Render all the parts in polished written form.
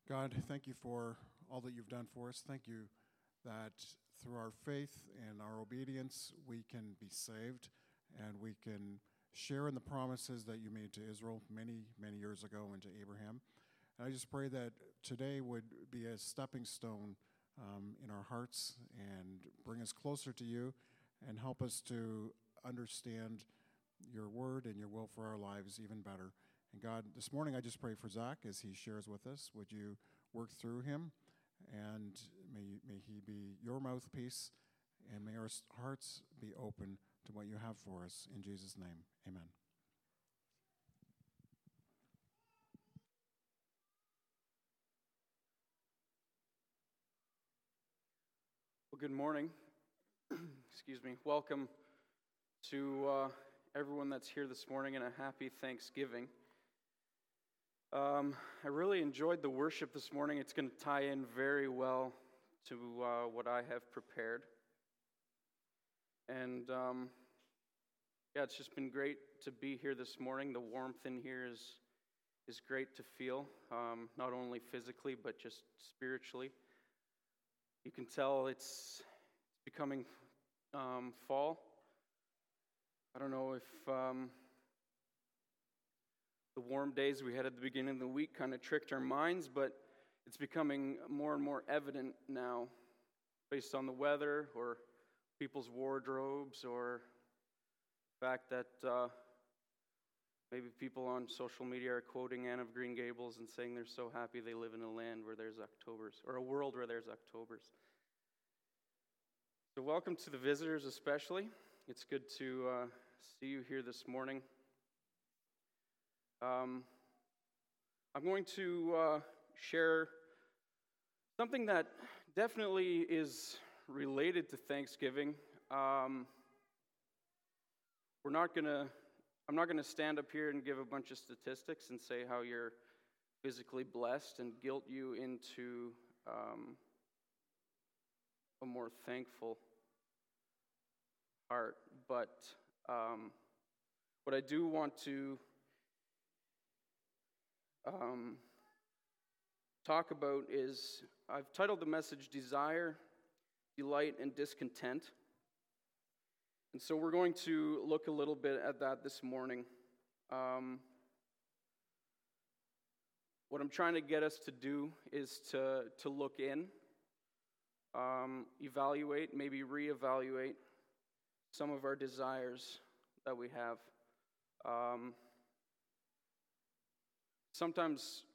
God, thank you for all that you've done for us. Thank you that through our faith and our obedience, we can be saved and we can share in the promises that you made to Israel many, many years ago and to Abraham. And I just pray that today would be a stepping stone in our hearts and bring us closer to you and help us to understand your word and your will for our lives even better. And God, this morning I just pray for Zach as he shares with us. Would you work through him, and may he be your mouthpiece, and may our hearts be open to what you have for us. In Jesus' name, amen. Well, good morning. Excuse me. Welcome to everyone that's here this morning, and a happy Thanksgiving. I really enjoyed the worship this morning. It's going to tie in very well to what I have prepared. And it's just been great to be here this morning. The warmth in here is great to feel, not only physically, but just spiritually. You can tell it's becoming fall. I don't know if the warm days we had at the beginning of the week kind of tricked our minds, but it's becoming more and more evident now based on the weather or people's wardrobes or the fact that maybe people on social media are quoting Anne of Green Gables and saying they're so happy they live in a land where there's Octobers, or a world where there's Octobers. So welcome to the visitors especially. It's good to see you here this morning. I'm going to share something that definitely is related to Thanksgiving. I'm not going to stand up here and give a bunch of statistics and say how you're physically blessed and guilt you into a more thankful heart. But what I do want to talk about is, I've titled the message Desire, Delight, and Discontent. And so we're going to look a little bit at that this morning. What I'm trying to get us to do is to look in, evaluate, maybe reevaluate some of our desires that we have. Sometimes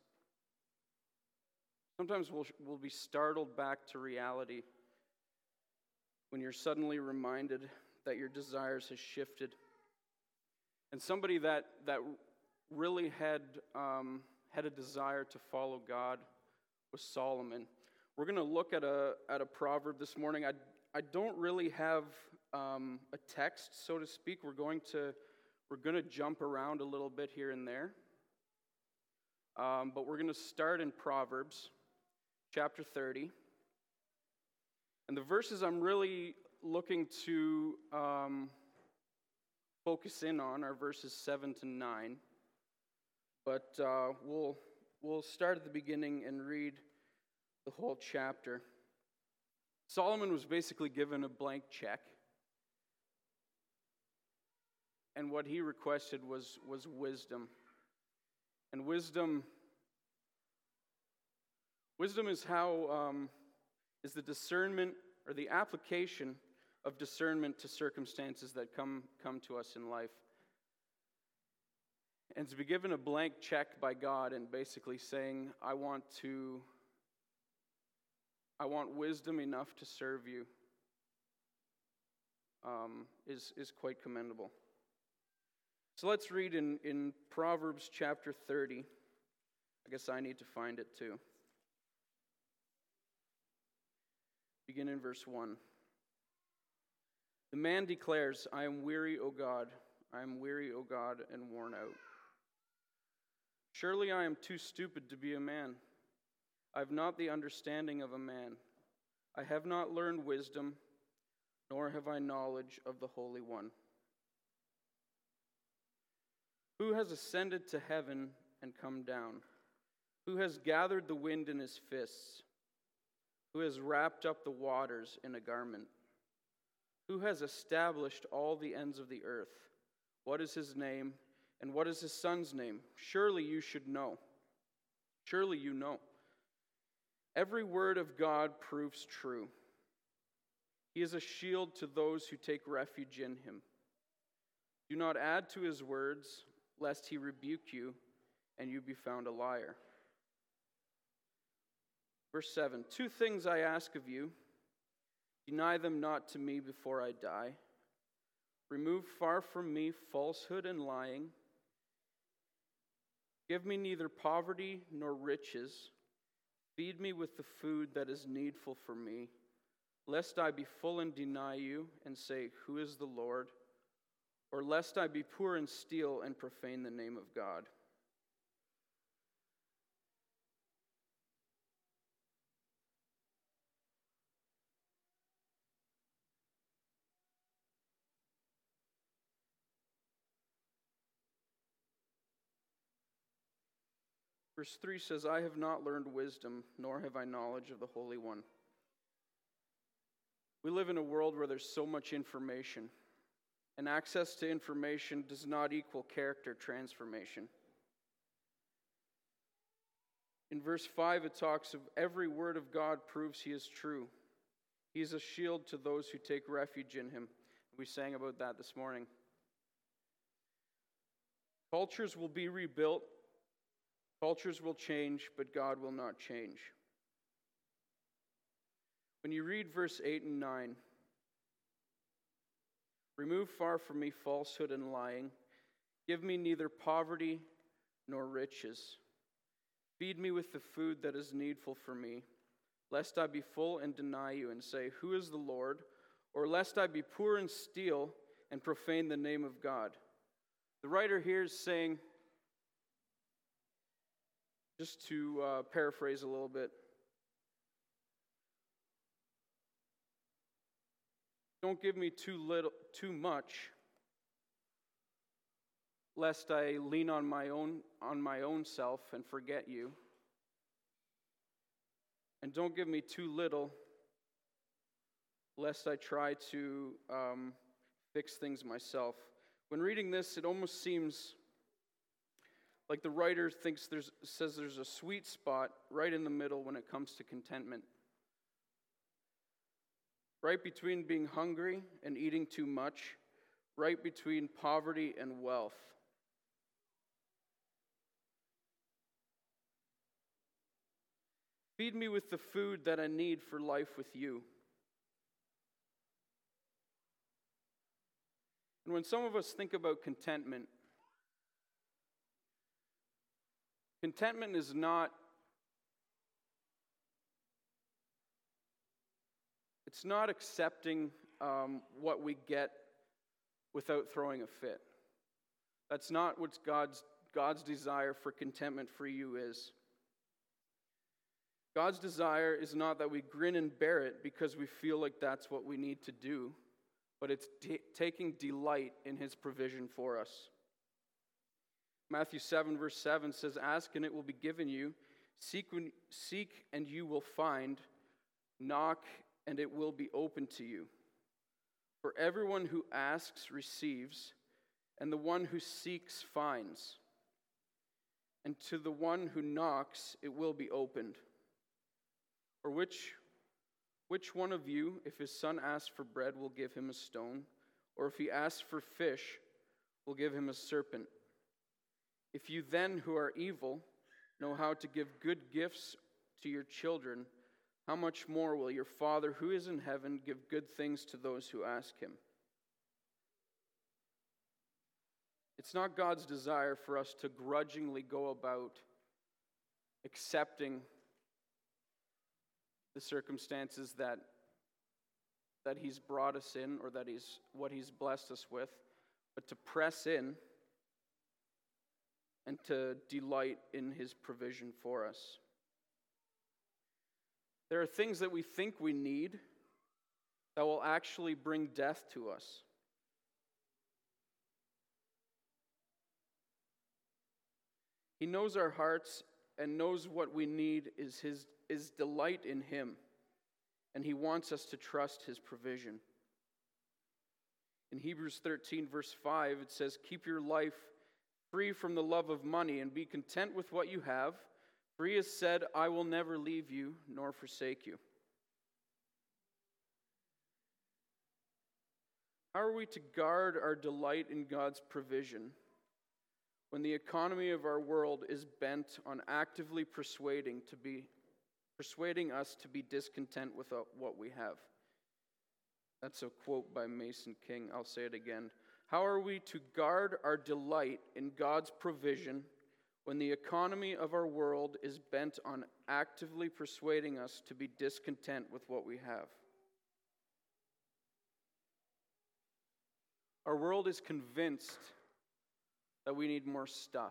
we'll be startled back to reality when you're suddenly reminded that your desires has shifted. And somebody that really had a desire to follow God was Solomon. We're going to look at a proverb this morning. I don't really have a text, so to speak. We're going to jump around a little bit here and there. But we're going to start in Proverbs chapter 30. And the verses I'm really looking to focus in on are verses 7 to 9. But we'll start at the beginning and read the whole chapter. Solomon was basically given a blank check. And what he requested was wisdom. And wisdom is how is the discernment or the application of discernment to circumstances that come to us in life. And to be given a blank check by God and basically saying, I want wisdom enough to serve you, is quite commendable. So let's read in Proverbs chapter 30. I guess I need to find it too. Begin in verse 1. The man declares, I am weary, O God. I am weary, O God, and worn out. Surely I am too stupid to be a man. I have not the understanding of a man. I have not learned wisdom, nor have I knowledge of the Holy One. Who has ascended to heaven and come down? Who has gathered the wind in his fists? Who has wrapped up the waters in a garment? Who has established all the ends of the earth? What is his name, and what is his son's name? Surely you should know. Surely you know. Every word of God proves true. He is a shield to those who take refuge in him. Do not add to his words, lest he rebuke you, and you be found a liar. Verse 7, 2 things I ask of you. Deny them not to me before I die. Remove far from me falsehood and lying. Give me neither poverty nor riches. Feed me with the food that is needful for me, lest I be full and deny you and say, who is the Lord? Or lest I be poor and steal and profane the name of God. Verse 3 says, I have not learned wisdom, nor have I knowledge of the Holy One. We live in a world where there's so much information, and access to information does not equal character transformation. In verse 5, it talks of every word of God proves he is true. He is a shield to those who take refuge in him. We sang about that this morning. Cultures will be rebuilt. Cultures will change, but God will not change. When you read verse 8 and 9, remove far from me falsehood and lying. Give me neither poverty nor riches. Feed me with the food that is needful for me, lest I be full and deny you and say, who is the Lord? Or lest I be poor and steal and profane the name of God. The writer here is saying, just to paraphrase a little bit, don't give me too much, lest I lean on my own self and forget you. And don't give me too little, lest I try to fix things myself. When reading this, it almost seems like the writer says there's a sweet spot right in the middle when it comes to contentment. Right between being hungry and eating too much, right between poverty and wealth. Feed me with the food that I need for life with you. And when some of us think about contentment, contentment is not, it's not accepting what we get without throwing a fit. That's not what God's desire for contentment for you is. God's desire is not that we grin and bear it because we feel like that's what we need to do, but it's taking delight in his provision for us. Matthew 7 verse 7 says, ask and it will be given you, seek and you will find, knock and it will be open to you. For everyone who asks receives, and the one who seeks finds. And to the one who knocks it will be opened. Or which one of you, if his son asks for bread, will give him a stone? Or if he asks for fish, will give him a serpent? If you then, who are evil, know how to give good gifts to your children, how much more will your Father who is in heaven give good things to those who ask him? It's not God's desire for us to grudgingly go about accepting the circumstances that he's brought us in or that he's blessed us with, but to press in and to delight in his provision for us. There are things that we think we need that will actually bring death to us. He knows our hearts and knows what we need is delight in Him, and He wants us to trust His provision. In Hebrews 13, verse 5, it says, "Keep your life free from the love of money, and be content with what you have. For He has said, I will never leave you nor forsake you." How are we to guard our delight in God's provision when the economy of our world is bent on actively persuading us to be discontent with what we have? That's a quote by Mason King. I'll say it again. How are we to guard our delight in God's provision when the economy of our world is bent on actively persuading us to be discontent with what we have? Our world is convinced that we need more stuff.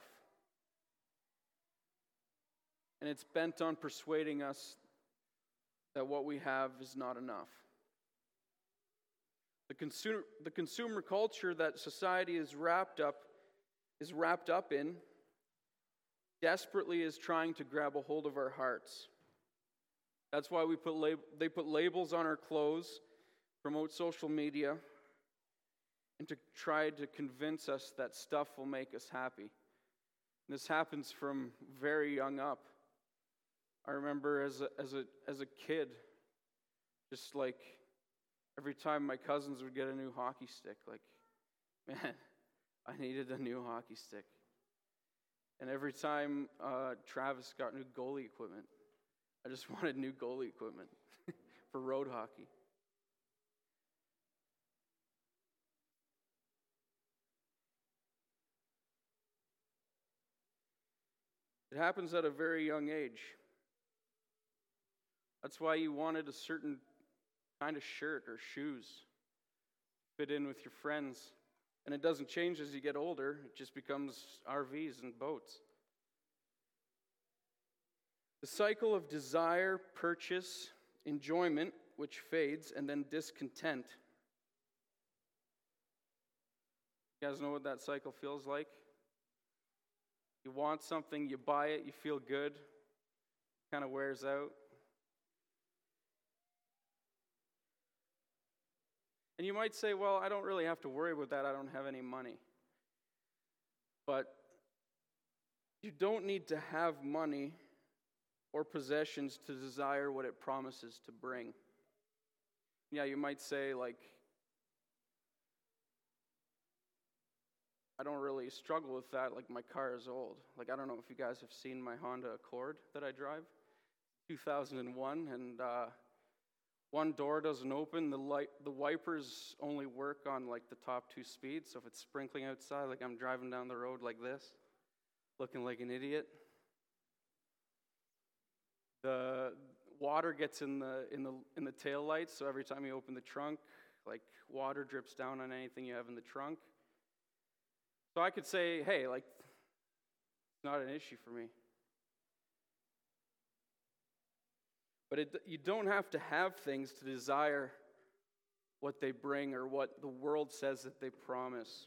And it's bent on persuading us that what we have is not enough. The consumer culture that society is wrapped up in desperately is trying to grab a hold of our hearts. That's why they put labels on our clothes, promote social media, and to try to convince us that stuff will make us happy. And this happens from very young up. I remember as a kid, just like every time my cousins would get a new hockey stick, like, man, I needed a new hockey stick. And every time Travis got new goalie equipment, I just wanted new goalie equipment for road hockey. It happens at a very young age. That's why you wanted a certain kind of shirt or shoes fit in with your friends. And it doesn't change as you get older. It just becomes RVs and boats. The cycle of desire, purchase, enjoyment, which fades, and then discontent. You guys know what that cycle feels like? You want something, you buy it, you feel good, kind of wears out. And you might say, well, I don't really have to worry about that, I don't have any money. But you don't need to have money or possessions to desire what it promises to bring. Yeah, you might say, like, I don't really struggle with that, like my car is old. Like, I don't know if you guys have seen my Honda Accord that I drive, 2001, and one door doesn't open, the wipers only work on like the top 2 speeds, so if it's sprinkling outside, like I'm driving down the road like this, looking like an idiot. The water gets in the tail lights, so every time you open the trunk, like water drips down on anything you have in the trunk. So I could say, hey, like, it's not an issue for me. But you don't have to have things to desire what they bring or what the world says that they promise.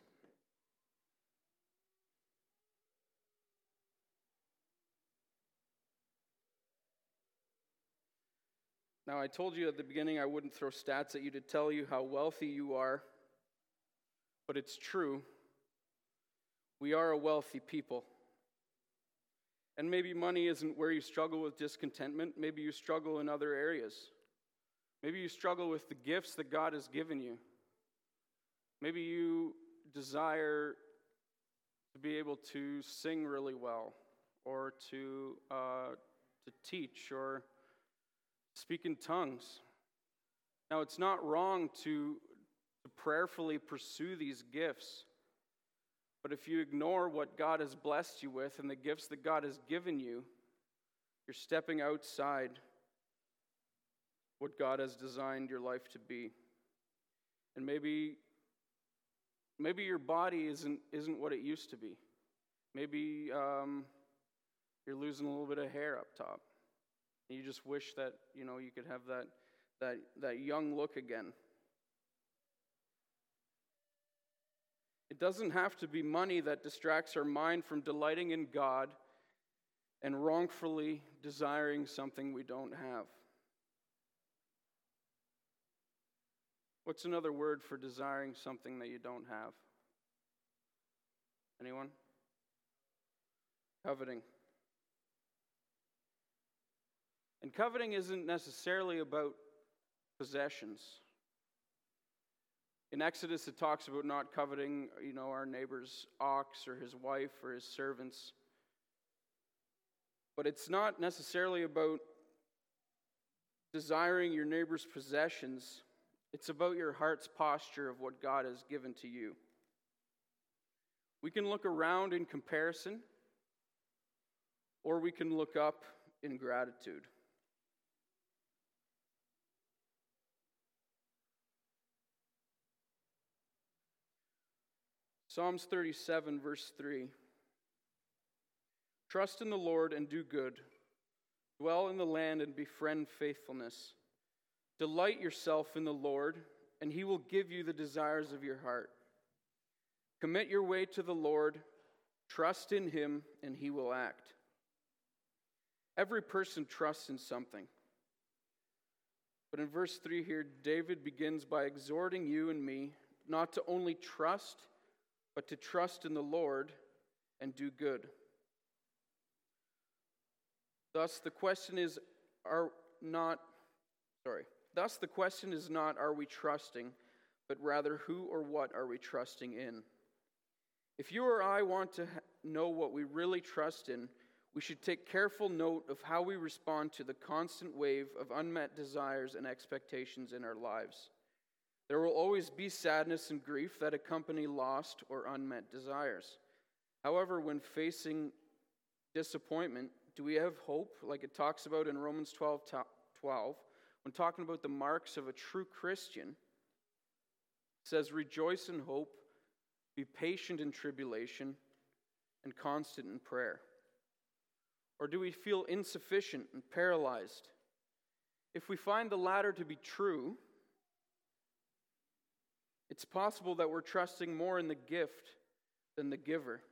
Now, I told you at the beginning I wouldn't throw stats at you to tell you how wealthy you are, but it's true. We are a wealthy people. And maybe money isn't where you struggle with discontentment. Maybe you struggle in other areas. Maybe you struggle with the gifts that God has given you. Maybe you desire to be able to sing really well, or to teach, or speak in tongues. Now, it's not wrong to prayerfully pursue these gifts. But if you ignore what God has blessed you with and the gifts that God has given you, you're stepping outside what God has designed your life to be. And maybe your body isn't what it used to be. Maybe you're losing a little bit of hair up top. And you just wish that, you could have that young look again. It doesn't have to be money that distracts our mind from delighting in God and wrongfully desiring something we don't have. What's another word for desiring something that you don't have? Anyone? Coveting. And coveting isn't necessarily about possessions. In Exodus, it talks about not coveting, our neighbor's ox or his wife or his servants. But it's not necessarily about desiring your neighbor's possessions. It's about your heart's posture of what God has given to you. We can look around in comparison, or we can look up in gratitude. Psalms 37, verse 3. Trust in the Lord and do good. Dwell in the land and befriend faithfulness. Delight yourself in the Lord, and he will give you the desires of your heart. Commit your way to the Lord. Trust in him, and he will act. Every person trusts in something. But in verse 3 here, David begins by exhorting you and me not to only trust, but to trust in the Lord and do good. Thus the question is not, are we trusting, but rather who or what are we trusting in? If you or I want to know what we really trust in, we should take careful note of how we respond to the constant wave of unmet desires and expectations in our lives. There will always be sadness and grief that accompany lost or unmet desires. However, when facing disappointment, do we have hope, like it talks about in Romans 12:12, when talking about the marks of a true Christian? It says, rejoice in hope, be patient in tribulation, and constant in prayer. Or do we feel insufficient and paralyzed? If we find the latter to be true, it's possible that we're trusting more in the gift than the giver.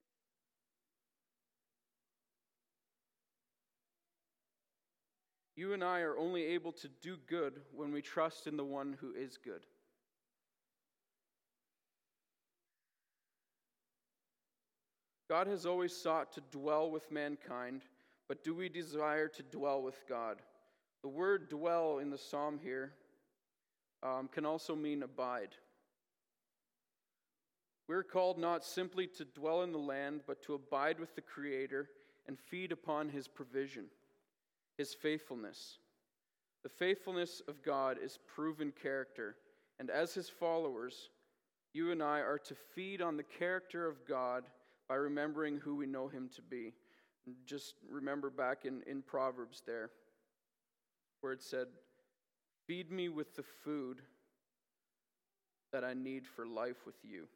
You and I are only able to do good when we trust in the one who is good. God has always sought to dwell with mankind, but do we desire to dwell with God? The word dwell in the psalm here can also mean abide. We're called not simply to dwell in the land, but to abide with the Creator and feed upon his provision, his faithfulness. The faithfulness of God is proven character, and as his followers, you and I are to feed on the character of God by remembering who we know him to be. Just remember back in Proverbs there, where it said, feed me with the food that I need for life with you.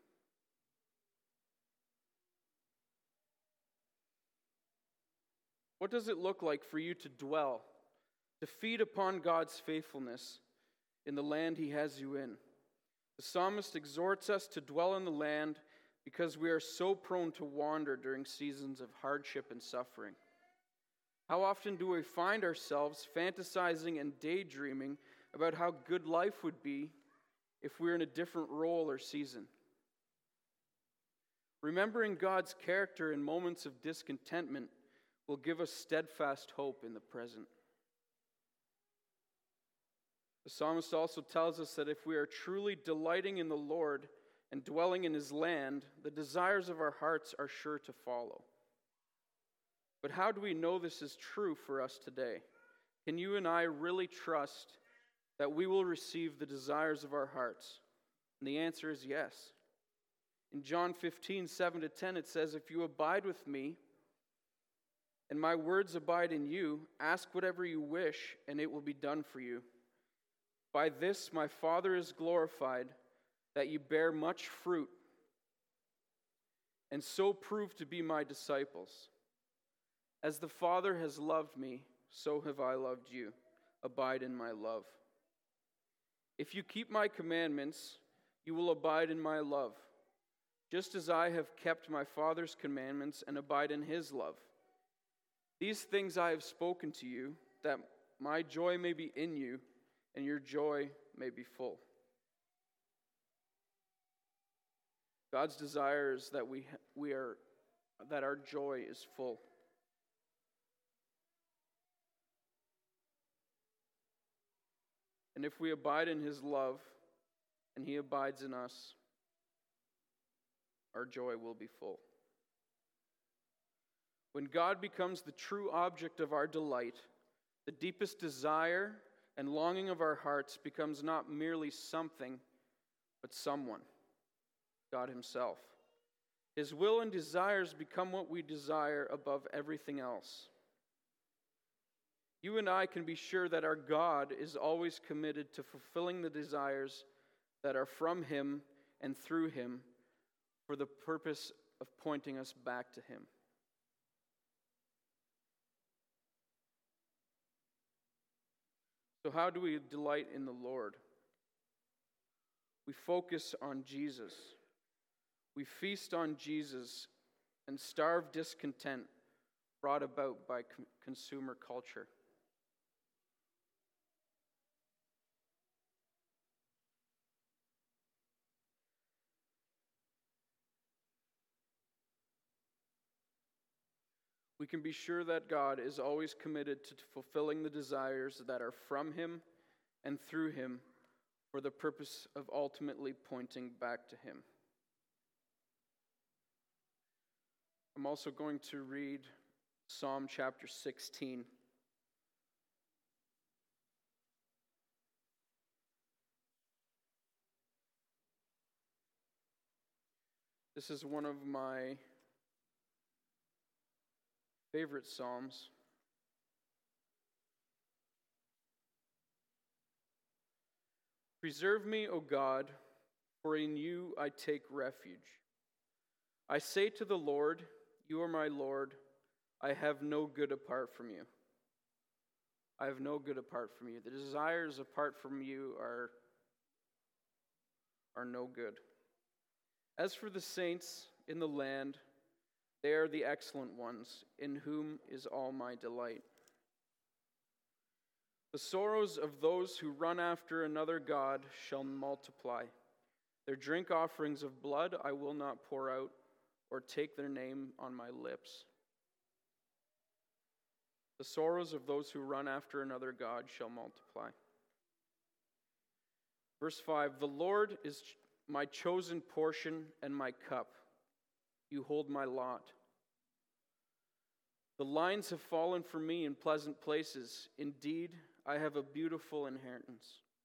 What does it look like for you to dwell, to feed upon God's faithfulness in the land he has you in? The psalmist exhorts us to dwell in the land because we are so prone to wander during seasons of hardship and suffering. How often do we find ourselves fantasizing and daydreaming about how good life would be if we're in a different role or season? Remembering God's character in moments of discontentment will give us steadfast hope in the present. The psalmist also tells us that if we are truly delighting in the Lord and dwelling in his land, the desires of our hearts are sure to follow. But how do we know this is true for us today? Can you and I really trust that we will receive the desires of our hearts? And the answer is yes. In John 15:7-10, it says, if you abide with me, and my words abide in you, ask whatever you wish, and it will be done for you. By this my Father is glorified, that you bear much fruit, and so prove to be my disciples. As the Father has loved me, so have I loved you. Abide in my love. If you keep my commandments, you will abide in my love, just as I have kept my Father's commandments and abide in his love. These things I have spoken to you, that my joy may be in you, and your joy may be full. God's desire is that that our joy is full. And if we abide in his love, and he abides in us, our joy will be full. When God becomes the true object of our delight, the deepest desire and longing of our hearts becomes not merely something, but someone, God himself. His will and desires become what we desire above everything else. You and I can be sure that our God is always committed to fulfilling the desires that are from him and through him for the purpose of pointing us back to him. So how do we delight in the Lord? We focus on Jesus. We feast on Jesus and starve discontent brought about by consumer culture. We can be sure that God is always committed to fulfilling the desires that are from him and through him for the purpose of ultimately pointing back to him. I'm also going to read Psalm chapter 16. This is one of my favorite Psalms. Preserve me, O God, for in you I take refuge. I say to the Lord, you are my Lord. I have no good apart from you. I have no good apart from you. The desires apart from you are no good. As for the saints in the land, they are the excellent ones, in whom is all my delight. The sorrows of those who run after another god shall multiply. Their drink offerings of blood I will not pour out, or take their name on my lips. The sorrows of those who run after another god shall multiply. Verse 5, the Lord is my chosen portion and my cup. You hold my lot. The lines have fallen for me in pleasant places. Indeed, I have a beautiful inheritance.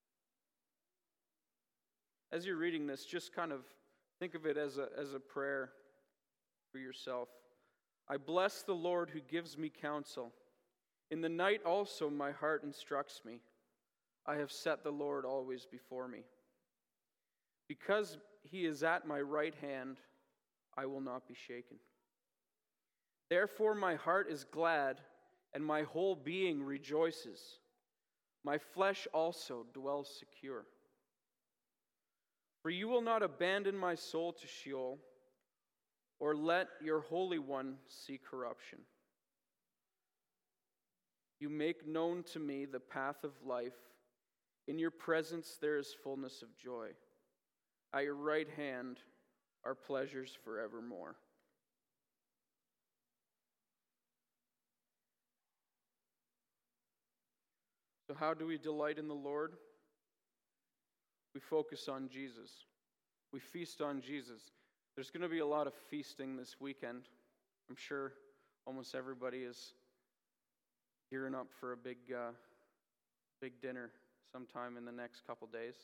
As you're reading this, just kind of think of it as a prayer for yourself. I bless the Lord who gives me counsel. In the night also my heart instructs me. I have set the Lord always before me. Because he is at my right hand, I will not be shaken. Therefore my heart is glad, and my whole being rejoices. My flesh also dwells secure. For you will not abandon my soul to Sheol, or let your Holy One see corruption. You make known to me the path of life. In your presence there is fullness of joy. At your right hand are pleasures forevermore. So how do we delight in the Lord? We focus on Jesus. We feast on Jesus. There's going to be a lot of feasting this weekend. I'm sure almost everybody is gearing up for a big dinner sometime in the next couple days.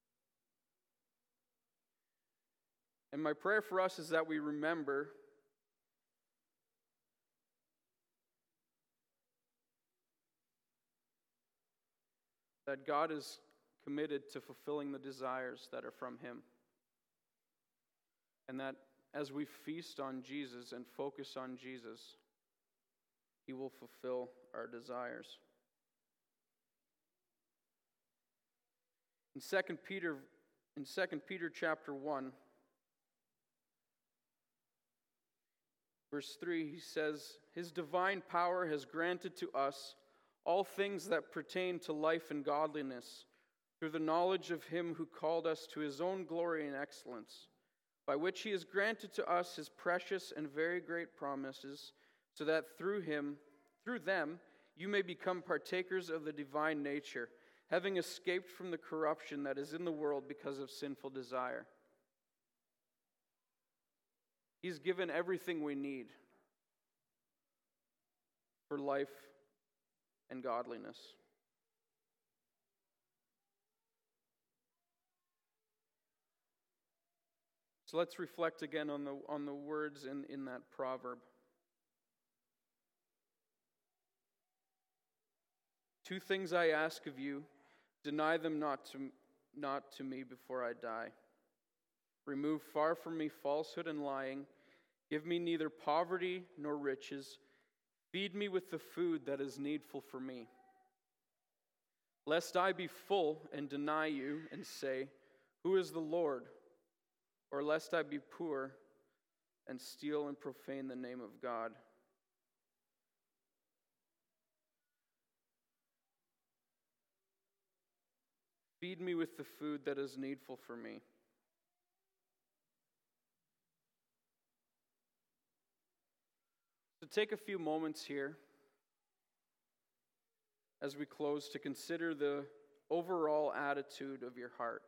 And my prayer for us is that we remember that God is committed to fulfilling the desires that are from him. And that as we feast on Jesus and focus on Jesus, he will fulfill our desires. In 2 Peter chapter 1, Verse 3, he says, His divine power has granted to us all things that pertain to life and godliness, through the knowledge of Him who called us to His own glory and excellence, by which He has granted to us His precious and very great promises, so that through them, you may become partakers of the divine nature, having escaped from the corruption that is in the world because of sinful desire. He's given everything we need for life and godliness. So let's reflect again on the words in that proverb. Two things I ask of you, deny them not to me before I die. Remove far from me falsehood and lying. Give me neither poverty nor riches. Feed me with the food that is needful for me. Lest I be full and deny you and say, Who is the Lord? Or lest I be poor and steal and profane the name of God. Feed me with the food that is needful for me. So take a few moments here as we close to consider the overall attitude of your heart,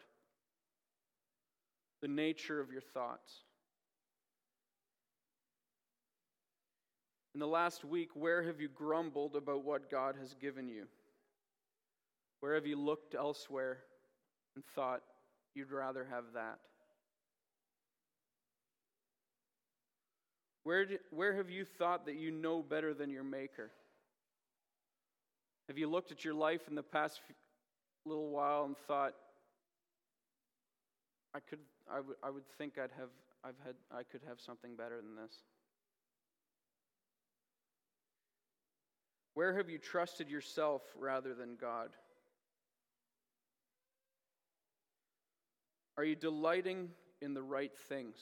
the nature of your thoughts. In the last week, where have you grumbled about what God has given you? Where have you looked elsewhere and thought you'd rather have that? Where have you thought that you know better than your Maker? Have you looked at your life in the past little while and thought, I would think I could have something better than this? Where have you trusted yourself rather than God? Are you delighting in the right things?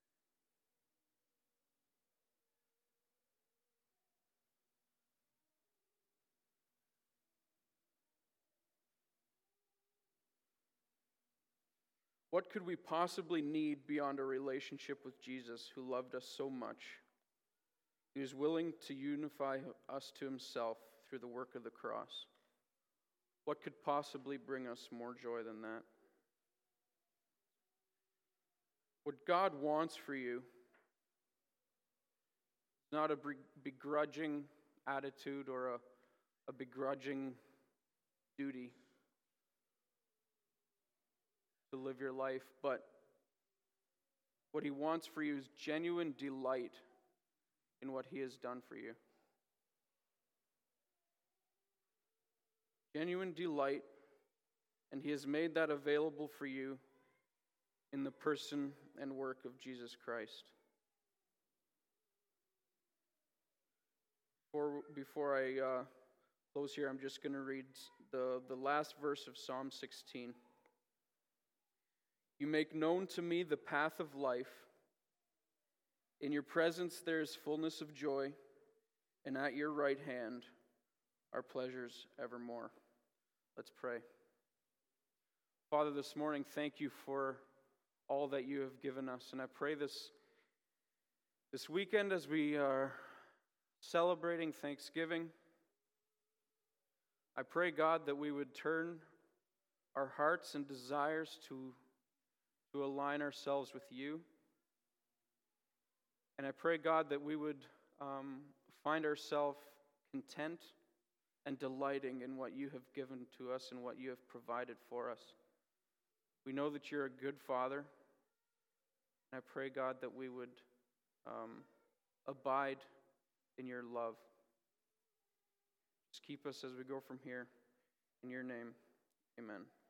What could we possibly need beyond a relationship with Jesus, who loved us so much? He was willing to unify us to Himself through the work of the cross. What could possibly bring us more joy than that? What God wants for you is not a begrudging attitude or a begrudging duty to live your life, but what He wants for you is genuine delight in what He has done for you. Genuine delight, and He has made that available for you in the person and work of Jesus Christ. Before I close here, I'm just going to read the last verse of Psalm 16. You make known to me the path of life. In your presence there is fullness of joy, and at your right hand are pleasures evermore. Let's pray. Father, this morning, thank you for all that you have given us. And I pray this weekend as we are celebrating Thanksgiving, I pray, God, that we would turn our hearts and desires to align ourselves with you. And I pray, God, that we would find ourselves content and delighting in what you have given to us and what you have provided for us. We know that you're a good Father. And I pray, God, that we would abide in your love. Just keep us as we go from here. In your name, amen.